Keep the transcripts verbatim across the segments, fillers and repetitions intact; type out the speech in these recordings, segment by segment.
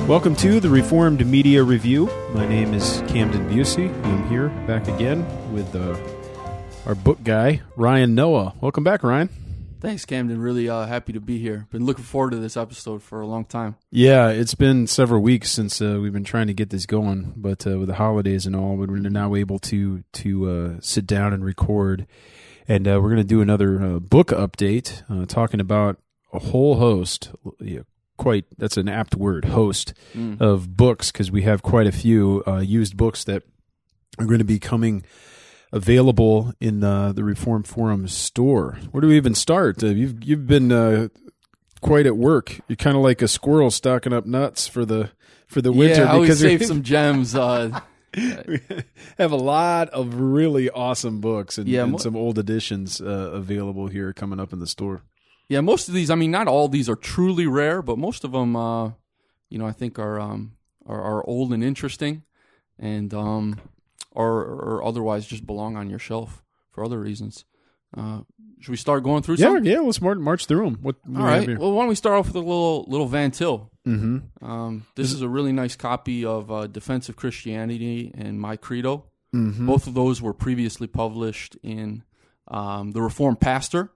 Welcome to the Reformed Media Review. My name is Camden Busey. I'm here back again with uh, our book guy, Ryan Noah. Welcome back, Ryan. Thanks, Camden. Really uh, happy to be here. Been looking forward to this episode for a long time. Yeah, it's been several weeks since uh, we've been trying to get this going, but uh, with the holidays and all, we're now able to to uh, sit down and record. And uh, we're going to do another uh, book update, uh, talking about a whole host, yeah, quite, that's an apt word, host mm. of books, because we have quite a few uh, used books that are going to be coming available in uh, the Reformed Forum store. Where do we even start? Uh, you've you've been uh, quite at work. You're kind of like a squirrel stocking up nuts for the for the winter. Yeah, I always save some gems. Uh, we have a lot of really awesome books and, yeah, and mo- some old editions uh, available here coming up in the store. Yeah, most of these, I mean, not all of these are truly rare, but most of them, uh, you know, I think are, um, are are old and interesting, and um, or, or otherwise just belong on your shelf for other reasons. Uh, should we start going through Yeah, some? yeah, let's march, march through them. What, what All right. Well, why don't we start off with a little little Van Til? Mm-hmm. Um, this is a really nice copy of uh, Defense of Christianity and My Credo. Mm-hmm. Both of those were previously published in um, The Reformed Pastor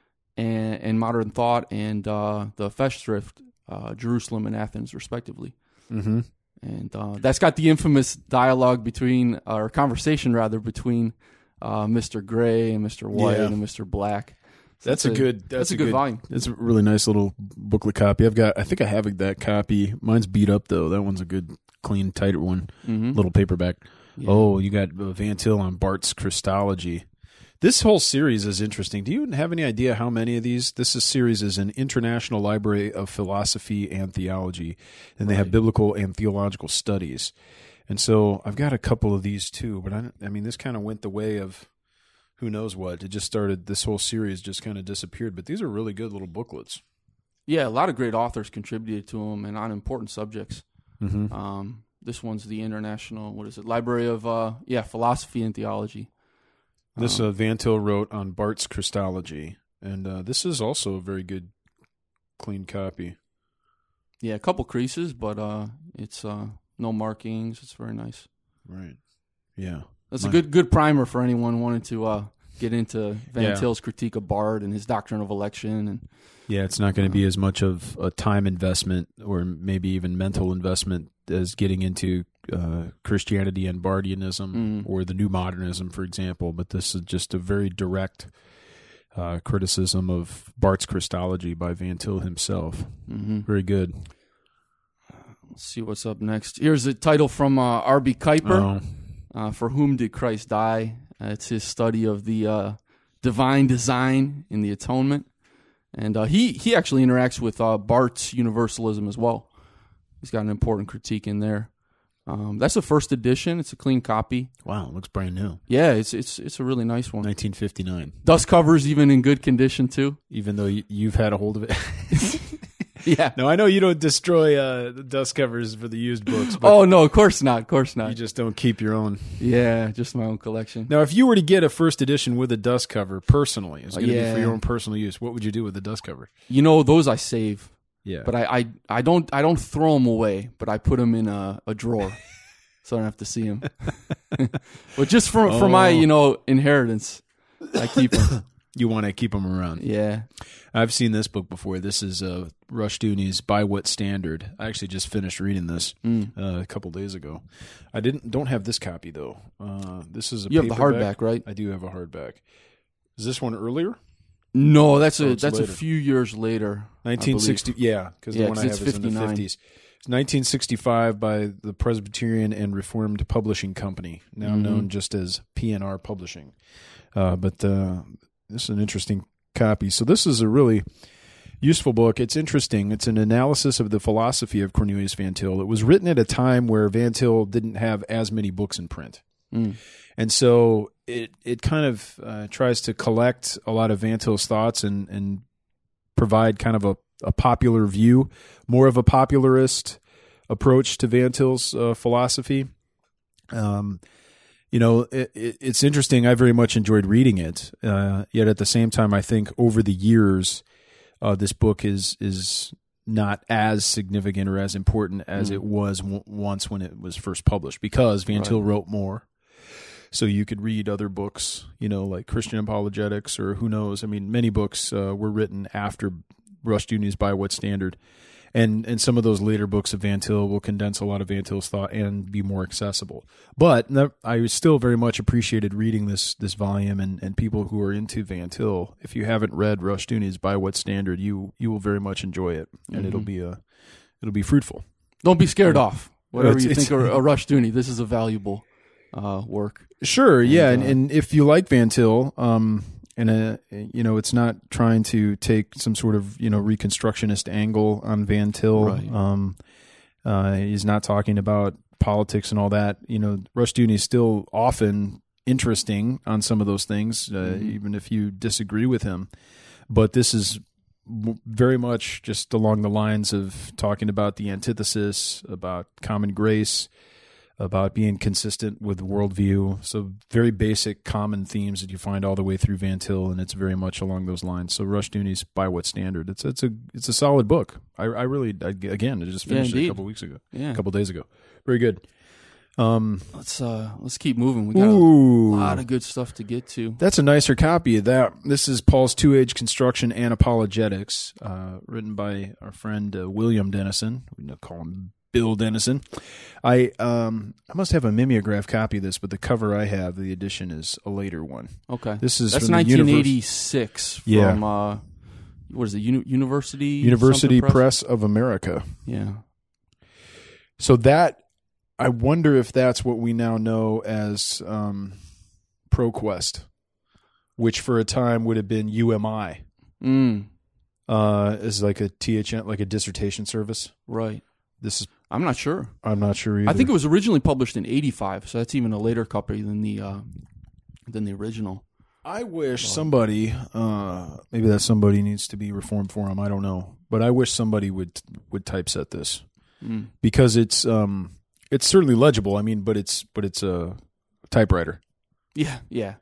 and, and Modern Thought and uh, the Festschrift, uh, Jerusalem and Athens, respectively. Mm-hmm. And uh, that's got the infamous dialogue between, or conversation rather, between uh, Mister Gray and Mister White Yeah. and Mister Black. So That's a, a good. That's, that's a a good good volume. It's a really nice little booklet copy. I've got. I think I have that copy. Mine's beat up though. That one's a good, clean, tighter one. Mm-hmm. Little paperback. Yeah. Oh, you got uh, Van Til on Barth's Christology. This whole series is interesting. Do you have any idea how many of these? This is, series is an International Library of Philosophy and Theology, and they Right. have biblical and theological studies. And so I've got a couple of these too. But I, I mean, this kind of went the way of who knows what. It just started. This whole series just kind of disappeared. But these are really good little booklets. Yeah, a lot of great authors contributed to them and on important subjects. Mm-hmm. Um, this one's the International, what is it, Library of, uh, yeah, Philosophy and Theology. This Um, uh, Van Til wrote on Barth's Christology, and uh, this is also a very good, clean copy. Yeah, a couple creases, but uh, it's uh, no markings. It's very nice. Right. Yeah. That's My- a good good primer for anyone wanting to uh, get into Van Yeah. Til's critique of Barth and his doctrine of election. And Yeah, it's not going to be as much of a time investment or maybe even mental investment as getting into uh, Christianity and Barthianism Mm. or the New Modernism, for example. But this is just a very direct uh, criticism of Barth's Christology by Van Til himself. mm-hmm. Very good. Let's see what's up next. Here's a title from uh, R B Kuiper. Oh, Uh, For Whom Did Christ Die? Uh, it's his study of the uh, divine design in the atonement. And uh, he, he actually interacts with uh, Barth's Universalism as well. He's got an important critique in there. Um, that's the first edition. It's a clean copy. wow, it looks brand new. Yeah, it's it's it's a really nice one. nineteen fifty-nine. Dust cover's even in good condition too. Even though you, you've had a hold of it. Yeah. No, I know you don't destroy uh, the dust covers for the used books, but Oh no, of course not. Of course not. you just don't keep your own. Yeah, just my own collection. Now, if you were to get a first edition with a dust cover personally, it's going to be for Yeah. your own personal use. What would you do with the dust cover? You know, those I save, Yeah, but I, I, I don't I don't throw them away, but I put them in a, a drawer, so I don't have to see them. But just for for my Oh. you know inheritance, I keep them. you want to keep them around. Yeah. I've seen this book before. This is uh, Rushdoony's By What Standard. I actually just finished reading this Mm. uh, a couple days ago. I didn't don't have this copy though. Uh, this is a You have the paperback. hardback, right? I do have a hardback. Is this one earlier? No, that's Oh, a it's that's later. a few years later. I nineteen sixty. believe. Yeah, because Yeah, the one 'cause I it's have is in the fifty-nine. fifties. It's nineteen sixty-five by the Presbyterian and Reformed Publishing Company, now Mhm. known just as P and R Publishing. Uh, but uh, this is an interesting copy. So this is a really useful book. It's interesting. It's an analysis of the philosophy of Cornelius Van Til. It was written at a time where Van Til didn't have as many books in print. Mm. And so it it kind of uh, tries to collect a lot of Van Til's thoughts and, and provide kind of a, a popular view, more of a popularist approach to Van Til's uh, philosophy. Um, you know, it, it, it's interesting. I very much enjoyed reading it. Uh, yet at the same time, I think over the years, uh, this book is is not as significant or as important as Mm. it was w- once when it was first published, because Van Til Right. wrote more. So you could read other books, you know, like Christian Apologetics, or who knows. I mean, many books uh, were written after Rushdoony's By What Standard. And and some of those later books of Van Til will condense a lot of Van Til's thought and be more accessible. But no, I still very much appreciated reading this this volume, and, and people who are into Van Til, if you haven't read Rushdoony's By What Standard, you you will very much enjoy it, and Mm-hmm. it'll be a it'll be fruitful. Don't be scared off. Whatever It's- you it's- think of a Rushdoony, this is a valuable uh, work. Sure, yeah, and, uh, and if you like Van Til, um, and uh, you know, it's not trying to take some sort of you know reconstructionist angle on Van Til. Right. Um, uh, he's not talking about politics and all that. You know, Rushdoony is still often interesting on some of those things, uh, Mhm. even if you disagree with him. But this is w- very much just along the lines of talking about the antithesis, about common grace, about being consistent with worldview. So very basic common themes that you find all the way through Van Til, and it's very much along those lines. So Rushdoony's By What Standard? It's it's a it's a solid book. I I really I, again I just finished Yeah, it a indeed. couple weeks ago, Yeah. a couple days ago. Very good. Um, Let's uh, let's keep moving. We got ooh, a lot of good stuff to get to. that's a nicer copy of that. This is Paul's Two-Age Construction and Apologetics, uh, written by our friend uh, William Dennison. We don't call him Bill Dennison. I um I must have a mimeograph copy of this, but the cover I have, the edition, is a later one. Okay, This is that's from the nineteen Univers- eighty-six Yeah. from uh, what is it? Uni- University University something Press of America. Yeah. So that, I wonder if that's what we now know as um, ProQuest, which for a time would have been U M I, Mm, uh, as like a T H N, like a dissertation service. right. This is, I'm not sure. I'm not sure either. I think it was originally published in eighty-five, so that's even a later copy than the uh, than the original. I wish somebody, uh, maybe that somebody needs to be reformed for him. I don't know, but I wish somebody would would typeset this, Mm. because it's um it's certainly legible. I mean, but it's but it's a typewriter, Yeah, yeah.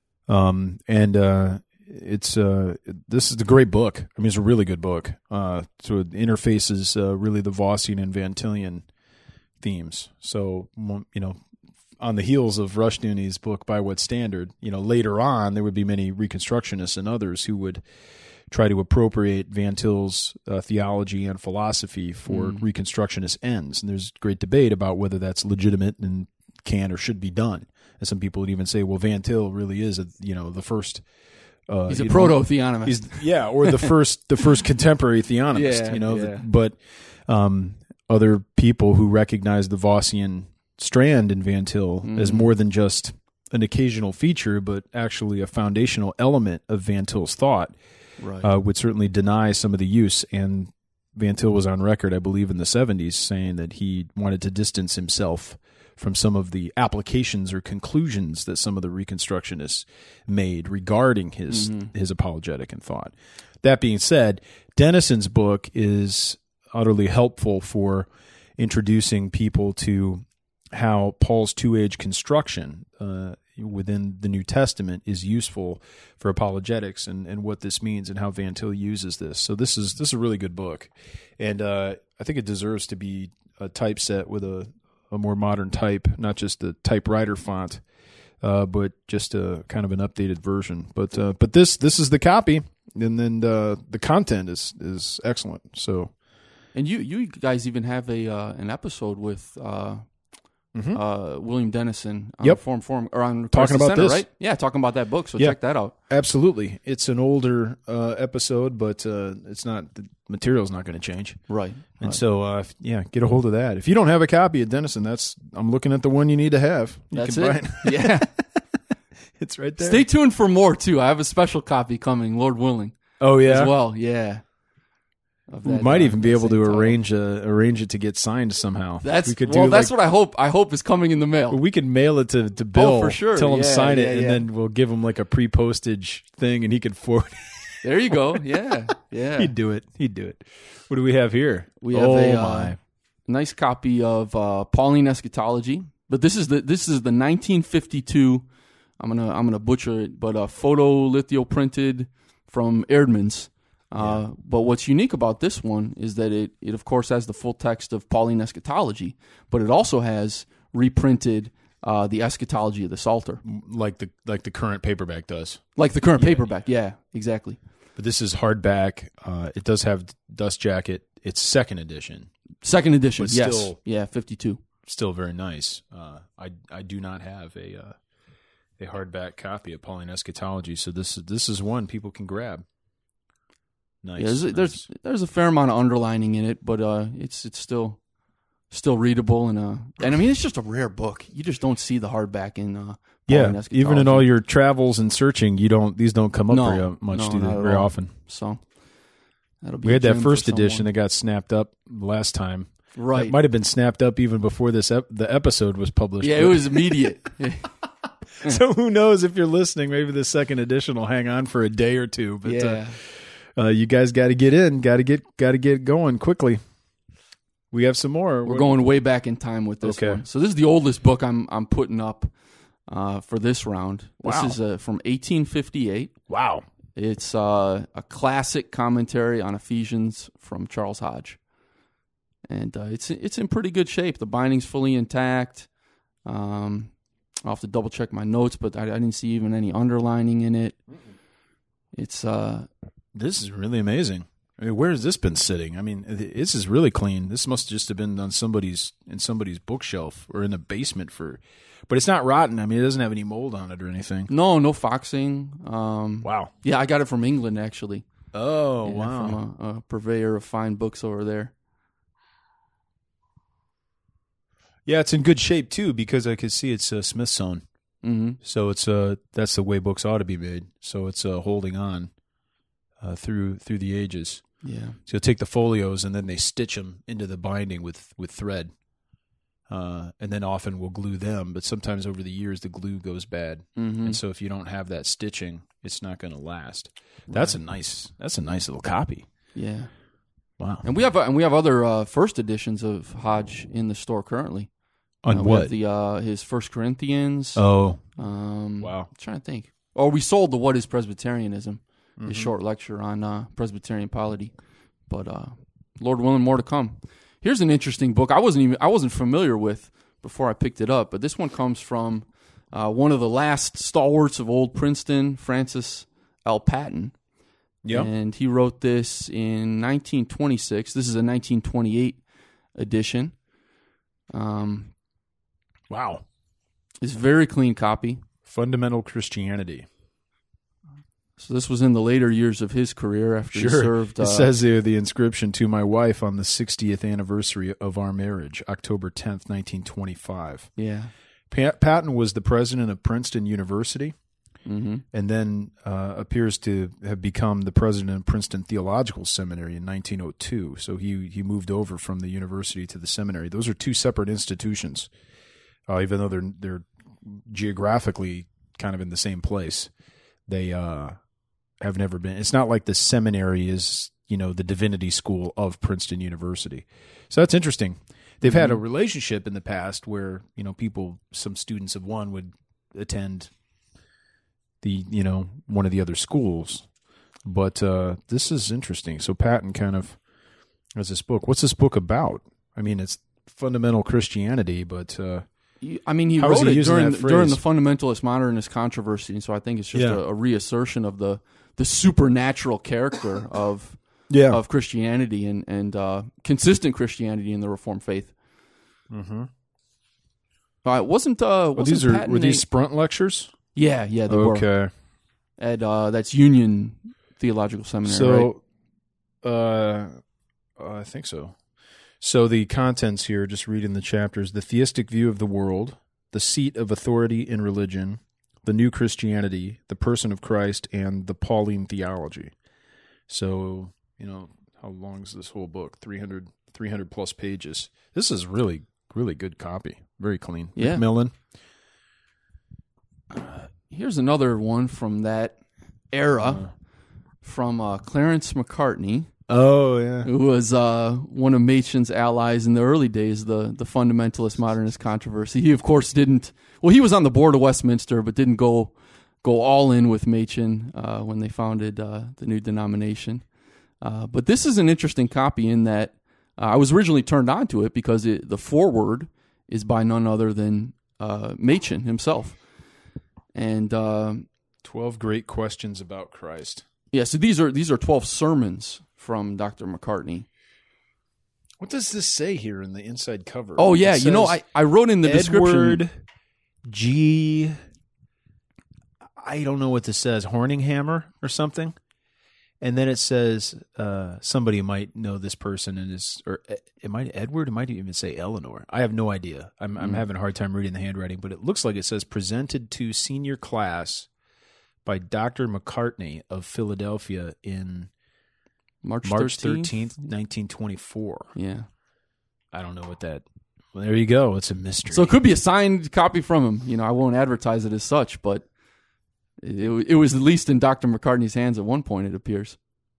um and uh, it's uh this is a great book. I mean, it's a really good book. Uh, so it interfaces uh, really the Vossian and Van Tillian themes. So you know, on the heels of Rushdoony's book By What Standard, you know, later on there would be many Reconstructionists and others who would try to appropriate Van Til's uh, theology and philosophy for Mm. Reconstructionist ends. And there's great debate about whether that's legitimate and can or should be done. And some people would even say, well, Van Til really is, a, you know, the first. Uh, He's a you know, proto-theonomist. He's yeah, or the first the first contemporary theonomist. Yeah, you know, yeah. the, but um, other people who recognize the Vossian strand in Van Til Mhm. as more than just an occasional feature, but actually a foundational element of Van Til's thought, Right. uh, would certainly deny some of the use. And Van Til was on record, I believe, in the seventies, saying that he wanted to distance himself from some of the applications or conclusions that some of the Reconstructionists made regarding his Mhm. his apologetic and thought. That being said, Dennison's book is utterly helpful for introducing people to how Paul's two-age construction uh, within the New Testament is useful for apologetics, and, and what this means, and how Van Til uses this. So this is this is a really good book, and uh, I think it deserves to be a typeset with a, a more modern type, not just the typewriter font, uh, but just a kind of an updated version. But uh, but this this is the copy, and then uh, the content is is excellent. So And you you guys even have a uh, an episode with uh, Mhm. uh, William Dennison on Yep. Forum Forum or on Talking Crisis about Center, this. right? Yeah, talking about that book. So Yeah. check that out. absolutely, it's an older uh, episode, but uh, it's not the material's not going to change. Right. And right. so, uh, if- yeah, get a hold of that. If you don't have a copy of Dennison, that's I'm looking at the one you need to have. You That's can it. buy it. Yeah. It's right there. Stay tuned for more too. I have a special copy coming, Lord willing, oh yeah, as well. Yeah. Of we that, might uh, even be that able same to title. arrange uh, arrange it to get signed somehow. That's we could well. do that's like, what I hope. I hope is coming in the mail. we could mail it to, to Bill for sure. Tell him Yeah, sign it, yeah, and yeah. then we'll give him like a pre-postage thing, and he could forward. There you go. Yeah. Yeah. He'd do it. He'd do it. What do we have here? We have oh a uh, my. nice copy of uh, Pauline Eschatology, but this is the this is the nineteen fifty-two. I'm gonna I'm gonna butcher it, but uh, photo lithio printed from Erdman's Uh, but what's unique about this one is that it, it, of course, has the full text of Pauline eschatology, but it also has reprinted uh, the eschatology of the Psalter. Like the like the current paperback does. Like the current yeah. paperback, yeah, exactly. But this is hardback. Uh, it does have dust jacket. It's second edition. Second edition, but yes. Still, yeah, fifty-two. Still very nice. Uh, I I do not have a uh, a hardback copy of Pauline eschatology, so this this is one people can grab. Nice. Yeah, there's, nice. there's there's a fair amount of underlining in it, but uh, it's it's still still readable and uh, and I mean it's just a rare book. You just don't see the hardback in uh, yeah. Even in all your travels and searching, you don't these don't come up no, very much, no, do they? Very all. often. So that'll be. We had that first for edition someone. that got snapped up last time. Right, it might have been snapped up even before this ep- the episode was published. Yeah, it was immediate. So who knows if you're listening? Maybe the second edition will hang on for a day or two. But yeah. uh, Uh, you guys got to get in, got to get, got to get going quickly. We have some more. We're going way back in time with this okay. one. So this is the oldest book I'm I'm putting up uh, for this round. This Wow. is uh, from eighteen fifty-eight. Wow. It's uh, a classic commentary on Ephesians from Charles Hodge, and uh, it's it's in pretty good shape. The binding's fully intact. Um, I'll have to double check my notes, but I, I didn't see even any underlining in it. It's uh. This is really amazing. I mean, where has this been sitting? I mean, this is really clean. This must just have been on somebody's in somebody's bookshelf or in the basement for. But it's not rotten. I mean, it doesn't have any mold on it or anything. No, no foxing. Um, wow. Yeah, I got it from England actually. Oh, yeah, wow. From a, a purveyor of fine books over there. Yeah, it's in good shape too because I could see it's uh, Smithsonian. Mm-hmm. So it's uh that's the way books ought to be made. So it's uh, holding on. Uh, through through the ages, yeah. So you'll take the folios and then they stitch them into the binding with with thread, uh, and then often we'll glue them. But sometimes over the years the glue goes bad, mm-hmm. and so if you don't have that stitching, it's not going to last. Right. That's a nice that's a nice little copy. Yeah, wow. And we have and we have other uh, first editions of Hodge in the store currently. On uh, what? We have the uh, his First Corinthians. Oh, um, wow. I'm trying to think. Or we sold the What is Presbyterianism. Mm-hmm. His short lecture on uh, Presbyterian polity, but uh, Lord willing, more to come. Here's an interesting book I wasn't even I wasn't familiar with before I picked it up, but this one comes from uh, one of the last stalwarts of old Princeton, Francis L. Patton. Yeah, and he wrote this in nineteen twenty-six. This is a nineteen twenty-eight edition. Um, wow, it's a very clean copy. Fundamental Christianity. So this was in the later years of his career after sure. he served. Uh, it says there the inscription to my wife on the sixtieth anniversary of our marriage, October tenth, nineteen twenty-five. Yeah. Pat- Patton was the president of Princeton University, mm-hmm. and then uh, appears to have become the president of Princeton Theological Seminary in nineteen oh two. So he he moved over from the university to the seminary. Those are two separate institutions, uh, even though they're they're geographically kind of in the same place. They uh, have never been. It's not like the seminary is, you know, the divinity school of Princeton University. So that's interesting. They've mm-hmm. had a relationship in the past where, you know, people, some students of one would attend the, you know, one of the other schools. But uh, this is interesting. So Patton kind of has this book. What's this book about? I mean, it's fundamental Christianity, but uh, I mean, he How wrote he it during that during the phrase? fundamentalist modernist controversy, and so I think it's just Yeah. a, a reassertion of the the supernatural character of yeah, of Christianity and and uh, consistent Christianity in the Reformed faith. mm-hmm. Uh, wasn't uh, Well, wasn't these are Patton were these a- Sprint lectures? yeah, yeah, they were Okay, at uh, that's Union Theological Seminary. right? so uh, I think so. So the contents here, just reading the chapters: the theistic view of the world, the seat of authority in religion, the new Christianity, the person of Christ, and the Pauline theology. So, you know, how long is this whole book? three hundred, three hundred plus pages. This is really, really good copy. Very clean. Yeah. Macmillan. Uh, here's another one from that era, Uh, from uh, Clarence McCartney, oh, yeah. who was uh, one of Machen's allies in the early days, the the fundamentalist modernist controversy. He, of course, didn't. Well, he was on the board of Westminster, but didn't go go all in with Machen uh, when they founded uh, the new denomination. Uh, but this is an interesting copy in that uh, I was originally turned on to it because it, the foreword is by none other than uh, Machen himself. And uh, twelve Great Questions About Christ. Yeah, so these are these are twelve sermons from Doctor McCartney. What does this say here in the inside cover? Oh, yeah. It You know, says I, I wrote in the Edward description. G. I don't know what this says. Horninghammer or something. And then it says uh, somebody might know this person and is, or it might Edward. It might even say Eleanor. I have no idea. I'm, mm. I'm having a hard time reading the handwriting, but it looks like it says presented to senior class by Doctor McCartney of Philadelphia in March March thirteenth, thirteenth, nineteen twenty-four. Yeah. I don't know what that. Well, there you go. It's a mystery. So it could be a signed copy from him. You know, I won't advertise it as such, but it, it was at least in Doctor McCartney's hands at one point, it appears.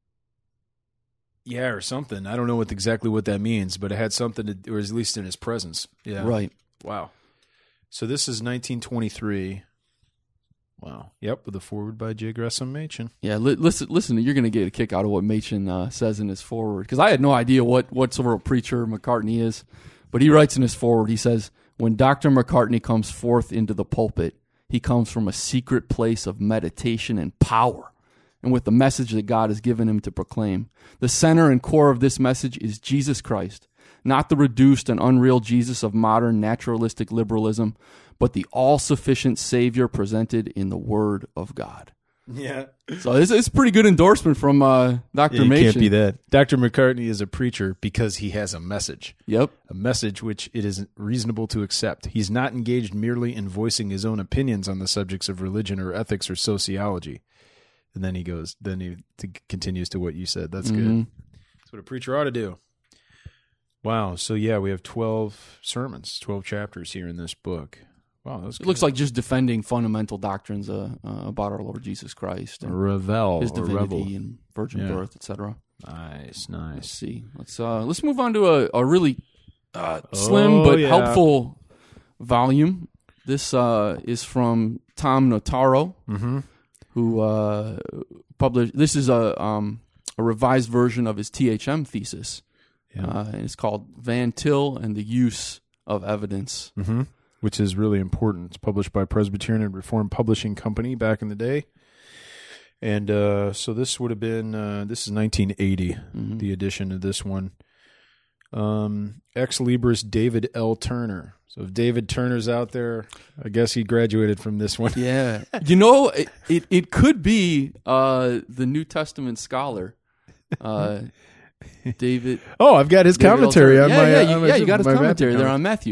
Yeah, or something. I don't know what exactly what that means, but it had something to, or at least in his presence. Yeah. Right. Wow. So this is nineteen twenty-three. Wow. Yep, with a foreword by J. Gresham Machen. Yeah, li- listen, listen, you're going to get a kick out of what Machen uh, says in his foreword, because I had no idea what, what sort of a preacher McCartney is, but he writes in his foreword, he says, when Doctor McCartney comes forth into the pulpit, he comes from a secret place of meditation and power, and with the message that God has given him to proclaim. The center and core of this message is Jesus Christ, not the reduced and unreal Jesus of modern naturalistic liberalism, but the all-sufficient Savior presented in the Word of God. Yeah. So this is a pretty good endorsement from uh, Doctor It Machen. can't be that. Doctor McCartney is a preacher because he has a message. Yep. A message which it is reasonable to accept. He's not engaged merely in voicing his own opinions on the subjects of religion or ethics or sociology. And then he goes, then he t- continues to what you said. That's Mm-hmm. good. That's what a preacher ought to do. Wow. So yeah, we have twelve sermons, twelve chapters here in this book. Wow, that was It good. looks like just defending fundamental doctrines uh, uh, about our Lord Jesus Christ and Revel, his or divinity revel. and virgin Yeah. birth, et cetera. Nice, Let's nice. see. Let's uh, let's move on to a, a really uh, slim Oh, but yeah. helpful volume. This uh, is from Tom Notaro, Mm-hmm. who uh, published. This is a um, a revised version of his T H M thesis, Yeah. uh, and it's called Van Til and the Use of Evidence. Mm-hmm. Which is really important. It's published by Presbyterian and Reformed Publishing Company back in the day. And uh, so this would have been, uh, this is nineteen eighty, Mm-hmm. the edition of this one. Um, Ex Libris David L. Turner. So if David Turner's out there, I guess he graduated from this one. Yeah, you know, it it, it could be uh, the New Testament scholar, uh, David. Oh, I've got his David L. commentary Turner. on yeah, my yeah, uh, you, on my- yeah, you got his my commentary Matthew there comment. on Matthew.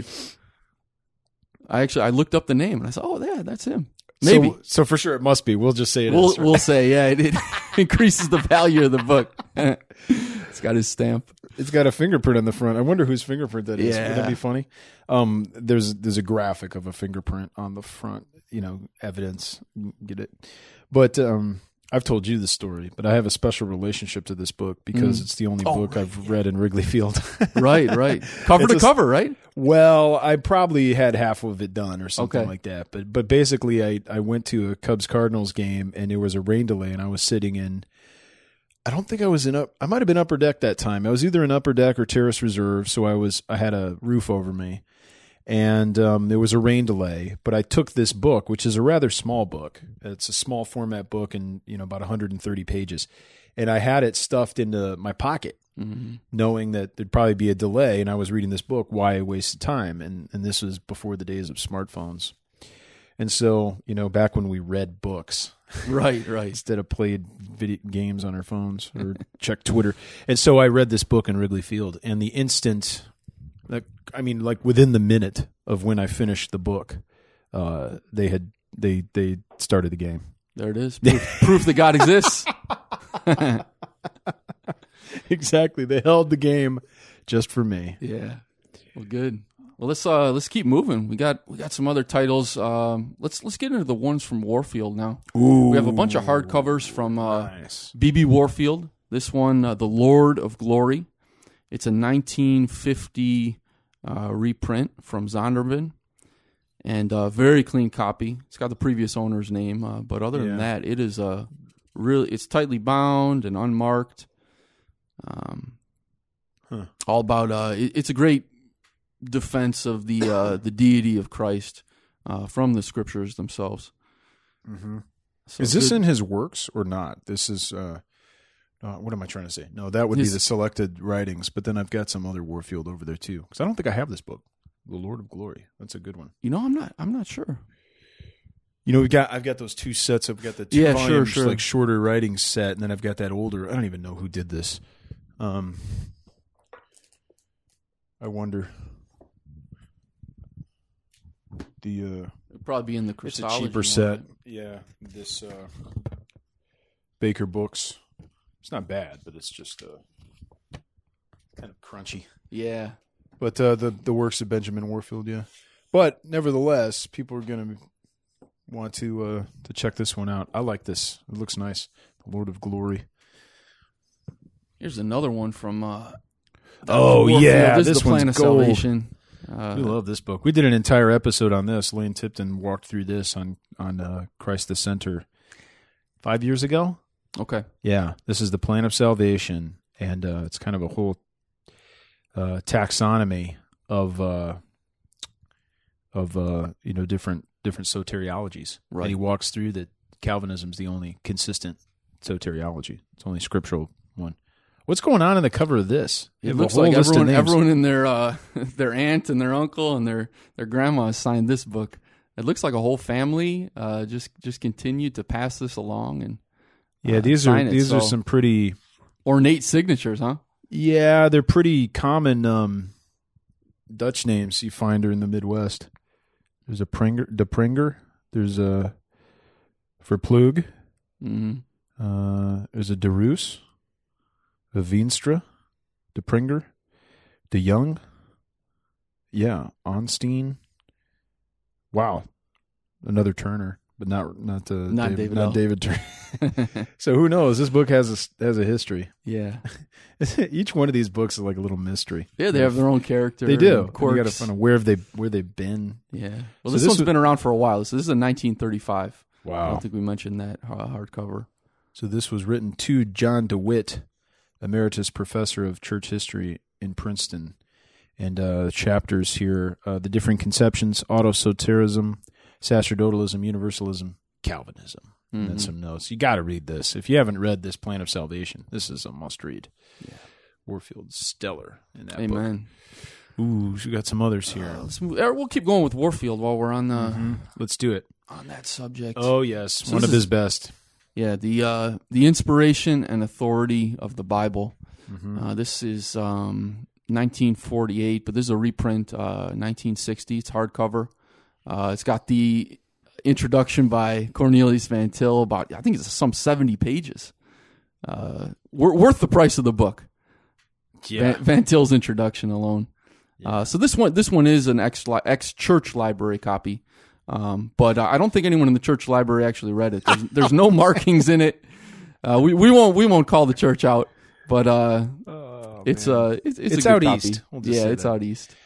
I actually I looked up the name and I said, oh yeah, that's him. Maybe So, so for sure it must be. We'll just say it we'll is. right? we'll say yeah, it, it increases the value of the book. It's got his stamp. It's got a fingerprint on the front. I wonder whose fingerprint that is. Would that Yeah. be funny? Um, there's there's a graphic of a fingerprint on the front. You know, evidence. Get it? But um, I've told you the story. But I have a special relationship to this book because Mm. it's the only Oh, book right, I've read in Wrigley Field. Right, right. Cover It's to a- cover, right? Well, I probably had half of it done or something Okay. like that. But but basically, I, I went to a Cubs Cardinals game and there was a rain delay and I was sitting in. I don't think I was in up. I might have been upper deck that time. I was either in upper deck or terrace reserve, so I was. I had a roof over me, and um, there was a rain delay. But I took this book, which is a rather small book. It's a small format book, and you know about one hundred thirty pages, and I had it stuffed into my pocket, Mm-hmm. knowing that there'd probably be a delay. And I was reading this book. Why I wasted time? And and this was before the days of smartphones, and so you know back when we read books. Right, right. Instead of played video games on our phones or check Twitter. And so I read this book in Wrigley Field, and the instant, like, I mean, like within the minute of when I finished the book, uh, they had they they started the game. There it is. Proof, proof that God exists. Exactly, they held the game just for me. Yeah. Well, good. Well, let's uh let's keep moving. We got we got some other titles. Um, let's let's get into the ones from Warfield now. Ooh, We have a bunch of hardcovers from uh, nice. B B Warfield. This one, uh, The Lord of Glory. It's a nineteen fifty uh, reprint from Zondervan, and a very clean copy. It's got the previous owner's name, uh, but other than Yeah. that, it is a really it's tightly bound and unmarked. Um, Huh. all about uh, it, it's a great defense of the uh, the deity of Christ uh, from the scriptures themselves. Mm-hmm. So Is this good. in his works or not? This is, uh, uh, what am I trying to say? No, that would His- be the selected writings, but then I've got some other Warfield over there too. Because I don't think I have this book, The Lord of Glory. That's a good one. You know, I'm not. I'm not sure. You know, we've got I've got those two sets. I've got the two Yeah, sure, volumes, sure. like shorter writing set, and then I've got that older. I don't even know who did this. Um, I wonder. The uh, It'd probably be in the it's a Christology cheaper one, set. right? Yeah, this uh, Baker Books. It's not bad, but it's just uh, kind of crunchy. Yeah. But uh, the the works of Benjamin Warfield, yeah. But nevertheless, people are going to want to uh, to check this one out. I like this. It looks nice. The Lord of Glory. Here's another one from. Uh, Oh, Warfield. yeah, This, this is the Plan one's of gold. Salvation. Uh, We love this book. We did an entire episode on this. Lane Tipton walked through this on on uh, Christ the Center five years ago. okay. Yeah, this is the Plan of Salvation, and uh, it's kind of a whole uh, taxonomy of uh, of uh, you know different different soteriologies. Right. And he walks through that Calvinism's the only consistent soteriology. It's the only scriptural one. What's going on in the cover of this? You It have a looks whole like list of everyone, names. everyone in their uh, their aunt and their uncle and their, their grandma has signed this book. It looks like a whole family uh, just just continued to pass this along and Yeah, uh, these are sign it. these are So, some pretty. ornate signatures, huh? Yeah, they're pretty common um, Dutch names you find are in the Midwest. There's a Pringer, de Pringer. There's a Verplug. Mm-hmm. Uh, there's a De Roos, a Veenstra, De Pringer, De Young. Yeah, Onstein. Wow, another Turner, but not not uh, Not Dave- David not L. David Turner. So who knows? This book has a has a history. Yeah, Each one of these books is like a little mystery. yeah, they have their own character. They do. and You quirks. got to find out where have they where they've been. Yeah. Well, So this, this one's was- been around for a while. So this is a nineteen thirty-five. I Wow. don't think we mentioned that uh, hardcover. So this was written to John DeWitt, emeritus professor of church history in Princeton, and uh, chapters here: uh, the different conceptions, autosoterism, sacerdotalism, universalism, Calvinism, and then Mhm. some notes. You got to read this if you haven't read this Plan of Salvation. This is a must-read. Yeah. Warfield's stellar in that Amen. book. Ooh, we got some others here. Uh, let's move, uh, we'll keep going with Warfield while we're on uh, Mhm. Let's do it. on that subject. Oh yes, So one this of is- his best. Yeah, the uh, the inspiration and authority of the Bible. Mhm. Uh, this is um, nineteen forty-eight, but this is a reprint, uh, nineteen sixty. It's hardcover. Uh, it's got the introduction by Cornelius Van Til. About I think it's some seventy pages. Uh, wor- worth the price of the book. Yeah. Van, Van Til's introduction alone. Yeah. Uh, so this one, this one is an ex ex church library copy, um, but uh, I don't think anyone in the church library actually read it. There's, there's no markings in it. Uh, we we won't we won't call the church out, but uh, Oh, it's man. uh it's, it's, It's a good out copy. east. We'll just yeah, say it's that. out east.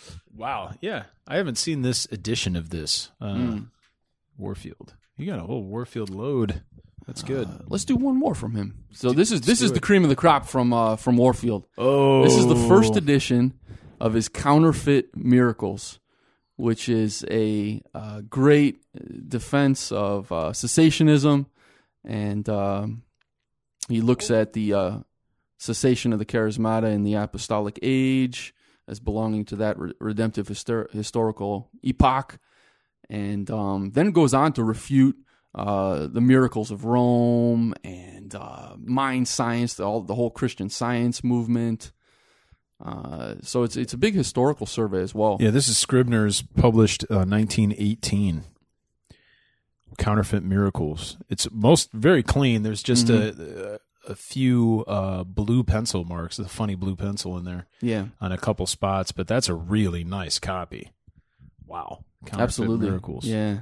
Wow. Yeah. I haven't seen this edition of this. Uh, Mm. Warfield. You got a whole Warfield load. That's good. Uh, let's do one more from him. So this is let's this do is it. the cream of the crop from uh, from Warfield. Oh. This is the first edition of his Counterfeit Miracles, which is a uh, great defense of uh, cessationism, and um, he looks at the uh, cessation of the charismata in the apostolic age as belonging to that re- redemptive histor- historical epoch, and um, then goes on to refute uh, the miracles of Rome and uh, mind science, the, all, the whole Christian Science movement. Uh, so it's it's a big historical survey as well. Yeah, this is Scribner's published uh, nineteen eighteen. Counterfeit Miracles. It's most very clean. There's just a, a a few uh, blue pencil marks, a funny blue pencil in there Yeah, on a couple spots, but that's a really nice copy. Wow. Counterfeit absolutely. Miracles. Yeah,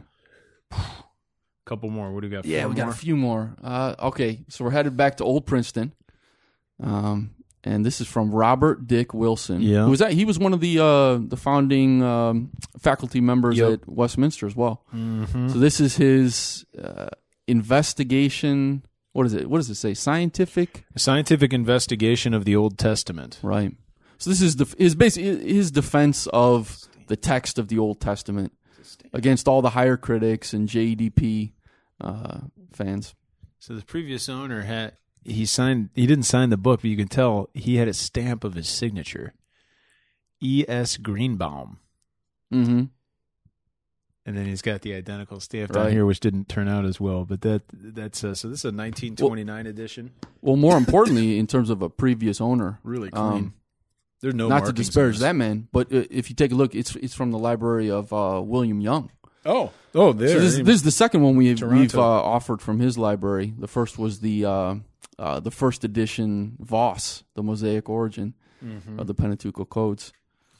Couple more. What do we got? yeah, Four we got more? a few more. Uh, okay, so we're headed back to Old Princeton, um, and this is from Robert Dick Wilson. Yeah. who was that? He was one of the uh, the founding um, faculty members Yep. at Westminster as well. Mhm. So this is his uh, investigation what is it? What does it say? Scientific, Scientific investigation of the Old Testament. right? So this is the his basically his defense of the text of the Old Testament against all the higher critics and J E D P uh, fans. So the previous owner had he signed. He didn't sign the book, but you can tell he had a stamp of his signature. E S. Greenbaum. Mm-hmm. And then he's got the identical stamp Right. down here, which didn't turn out as well. But that that's uh, so this is a nineteen twenty-nine edition. Well, more importantly, in terms of a previous owner, Really clean. um, There's no not to markings disparage on this. that man, but uh, if you take a look, it's it's from the library of uh, William Young. Oh, oh, there. So this, this is the second one we've Toronto. we've uh, offered from his library. The first was the uh, uh, the first edition Voss, the Mosaic Origin Mm-hmm. of the Pentateuchal Codes.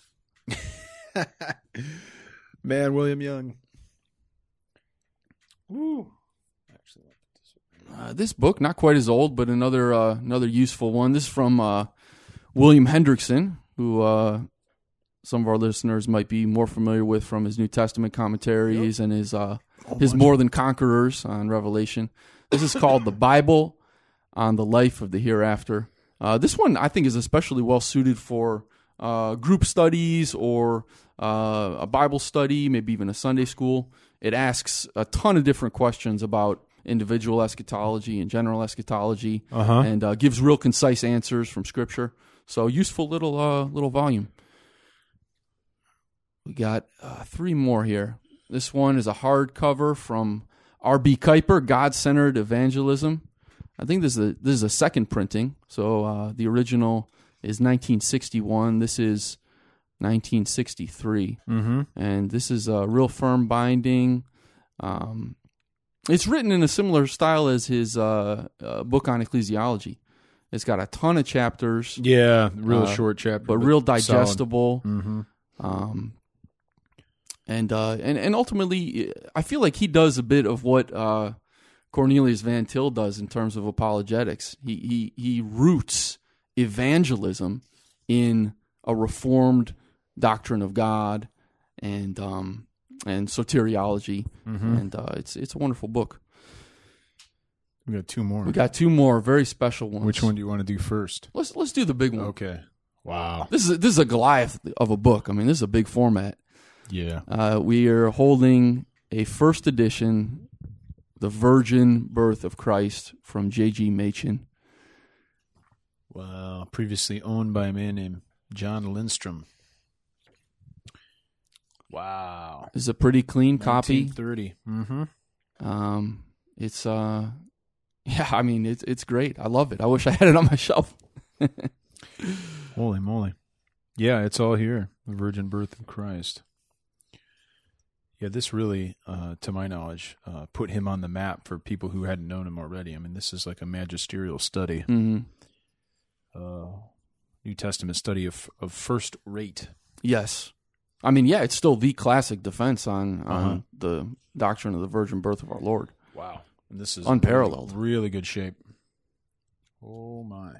Man, William Young. Woo. Uh, this book, not quite as old, but another uh, another useful one. This is from uh, William Hendrickson, who uh, some of our listeners might be more familiar with from his New Testament commentaries and his uh, his More Than Conquerors on Revelation. This is called The Bible on the Life of the Hereafter. Uh, this one, I think, is especially well suited for uh, group studies or uh, a Bible study, maybe even a Sunday school. It asks a ton of different questions about individual eschatology and general eschatology, Uh-huh. and uh, gives real concise answers from Scripture. So useful little uh, little volume. We got uh, three more here. This one is a hardcover from R B Kuiper, God-Centered Evangelism. I think this is a, this is a second printing. So uh, the original is nineteen sixty-one. This is nineteen sixty-three. Mm-hmm. And this is a real firm binding. Um, it's written in a similar style as his uh, uh, book on ecclesiology. It's got a ton of chapters, Yeah, real Uh, short chapter, but real solid. digestible. Mm-hmm. Um, and uh, and and ultimately, I feel like he does a bit of what uh, Cornelius Van Til does in terms of apologetics. He he he roots evangelism in a reformed doctrine of God and um, and soteriology, Mm-hmm. and uh, it's it's a wonderful book. We got two more. We got two more very special ones. Which one do you want to do first? Let's let's do the big one. Okay. Wow. This is this is a Goliath of a book. I mean, this is a big format. Yeah. Uh, we are holding a first edition, The Virgin Birth of Christ from J G Machen. Wow. Previously owned by a man named John Lindstrom. Wow. This is a pretty clean copy. nineteen thirty. Mm-hmm. Um, it's uh, yeah, I mean it's it's great. I love it. I wish I had it on my shelf. Holy moly. Yeah, it's all here. The Virgin Birth of Christ. Yeah, this really, uh, to my knowledge, uh, put him on the map for people who hadn't known him already. I mean, this is like a magisterial study, hmm uh, New Testament study of of first rate. Yes, I mean yeah, it's still the classic defense on on Uh-huh. the doctrine of the virgin birth of our Lord. Wow. And this is Unparalleled. Really, really good shape. Oh, my.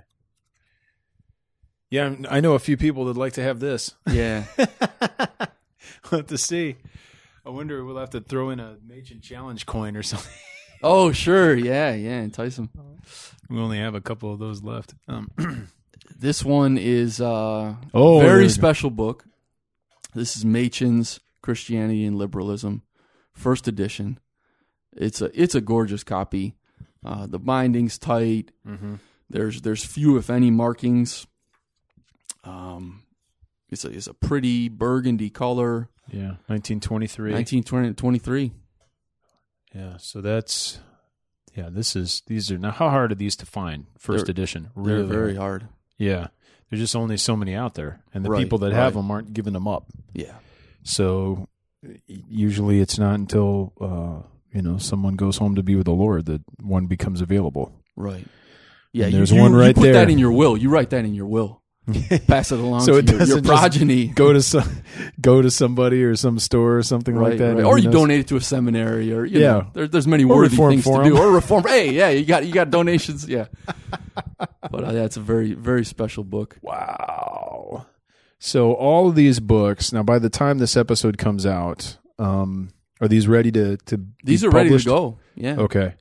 Yeah, I know a few people that'd like to have this. Yeah. We'll have to see. I wonder, we'll have to throw in a Machen Challenge coin or something. Oh sure, yeah, yeah. Entice them. We only have a couple of those left. Um, This one is uh, Oh, a there very we go. special book. This is Machen's Christianity and Liberalism, first edition. It's a it's a gorgeous copy. Uh, the binding's tight. mm-hmm. There's there's few if any markings. Um, it's a it's a pretty burgundy color. Yeah, nineteen twenty-three. nineteen twenty-three. Yeah, so that's yeah. This is these are now. How hard are these to find? First They're- edition, They're really very hard. Yeah, there's just only so many out there, and the Right, people that have right. them aren't giving them up. Yeah. So usually it's not until uh, you know someone goes home to be with the Lord that one becomes available. Right. Yeah. And You, there's you, one you right put there. that in your will. You write that in your will. Pass it along So to it your, your doesn't just progeny. Go to some, go to somebody or some store or something Right, like that, right. and Or who you knows? donate it to a seminary, or you Yeah. know, there, there's many Or worthy Reform things to Forum. do. Or reform. Hey, yeah, you got you got donations. Yeah, but uh, yeah, it's a very very special book. Wow. So all of these books now, by the time this episode comes out, um, are these ready to to? These be are ready to published? go. Yeah, Okay.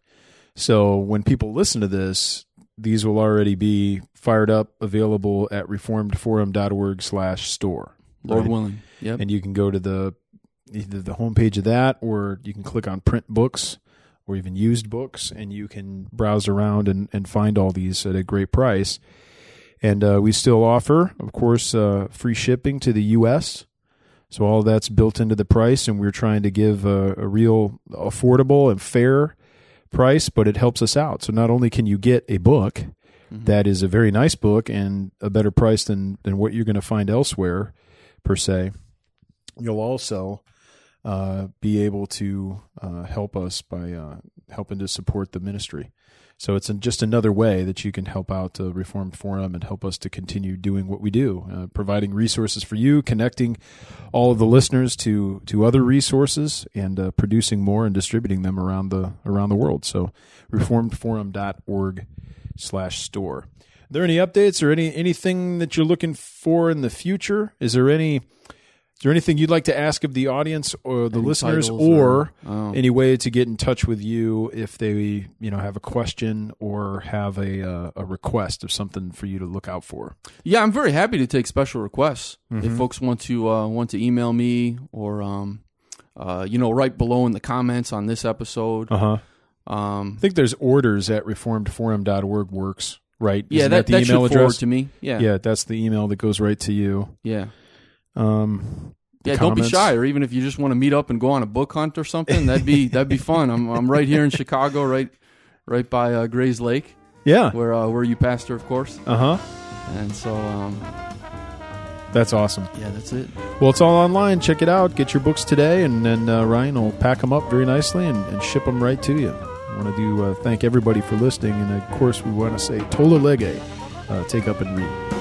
So when people listen to this, these will already be fired up, available at reformedforum.org slash store. Lord right? willing. Yep. And you can go to the either the homepage of that, or you can click on print books or even used books, and you can browse around and, and find all these at a great price. And uh, we still offer, of course, uh, free shipping to the U S, so all of that's built into the price, and we're trying to give a, a real affordable and fair price, but it helps us out. So not only can you get a book mm-hmm. that is a very nice book and a better price than, than what you're going to find elsewhere, per se, you'll also uh, be able to uh, help us by uh, helping to support the ministry. So it's just another way that you can help out the Reformed Forum and help us to continue doing what we do, uh, providing resources for you, connecting all of the listeners to to other resources, and uh, producing more and distributing them around the around the world. So reformedforum.org slash store. Are there any updates or any anything that you're looking for in the future? Is there any Is there anything you'd like to ask of the audience or the Any listeners, titles or, or- oh. any way to get in touch with you if they, you know, have a question or have a uh, a request of something for you to look out for? Yeah, I'm very happy to take special requests. Mhm. If folks want to uh, want to email me, or um, uh, you know, right below in the comments on this episode. Uh huh. Um, I think there's orders at reformed forum dot org works, right? yeah, Isn't that, the that email should forward address to me. Yeah, Yeah, that's the email that goes right to you. yeah. Um, the Yeah, don't be comments- shy, or even if you just want to meet up and go on a book hunt or something, that'd be that'd be fun. I'm I'm right here in Chicago, right right by uh, Grays Lake, Yeah. where uh, where you pastor, of course. Uh huh. And so, um, That's awesome. yeah, that's it. Well, it's all online. Check it out. Get your books today, and then uh, Ryan will pack them up very nicely and, and ship them right to you. I want to do uh, thank everybody for listening, and of course, we want to say Tolle Lege, uh, take up and read.